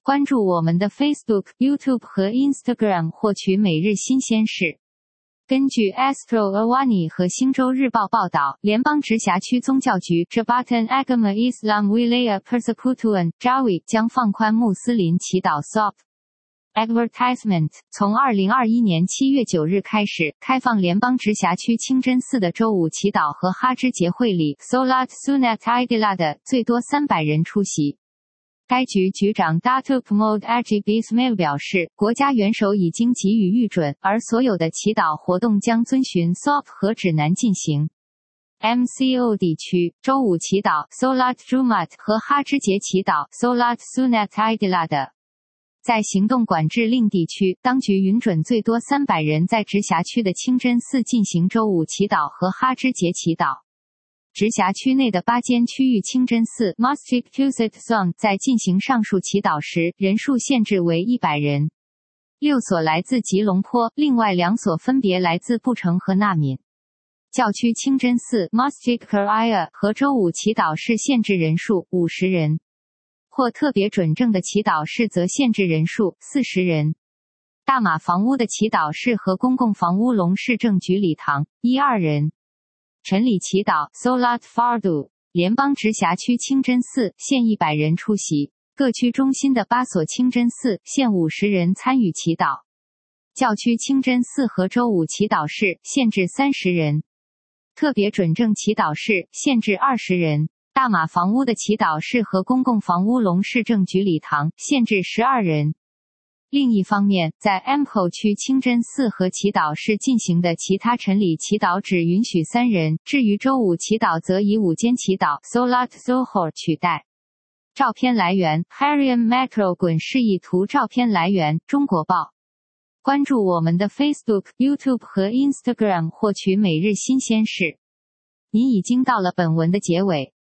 关注我们的 Facebook、YouTube 和 Instagram 获取每日新鲜事。根据 Astro Awani 和星洲日报报道，联邦直辖区宗教局 Jabatan Agama Islam Wilayah Persekutuan Jawi 将放宽穆斯林祈祷 SOP。Advertisement 从2021年7月9日开始，开放联邦直辖区清真寺的周五祈祷和哈芝节会礼 Solat Sunat Aidilada 最多300人出席。该局局长 Datuk Mohd Ajib Ismail 表示，国家元首已经给予预准，而所有的祈祷活动将遵循 SOP 和指南进行。MCO 地区周五祈祷 Solat Jumat 和哈芝节祈祷 Solat Sunat Aidilada。在行动管制令地区，当局允准最多300人在直辖区的清真寺进行周五祈祷和哈芝节祈祷。直辖区内的8间区域清真寺 Masjid Qusat Zone 在进行上述祈祷时，人数限制为100人。6所来自吉隆坡，另外2所分别来自布城和纳敏。教区清真寺 Masjid Quraya 和周五祈祷室限制人数50人，或特别准证的祈祷室则限制人数40人。大马房屋的祈祷室和公共房屋龙市政局礼堂12人。晨礼祈祷 Solat Fardu 联邦直辖区清真寺限100人出席，各区中心的8所清真寺限50人参与祈祷。教区清真寺和周五祈祷室限制30人，特别准证祈祷室限制20人，大马房屋的祈祷室和公共房屋龙市政局礼堂限制12人。另一方面，在 Amco 区清真寺和祈祷室进行的其他晨礼祈祷只允许3人，至于周五祈祷则以5间祈祷 Solat Zohor 取代。照片来源 Harian Metro 滚示意图照片来源中国报。关注我们的 Facebook、YouTube 和 Instagram 获取每日新鲜事。您已经到了本文的结尾，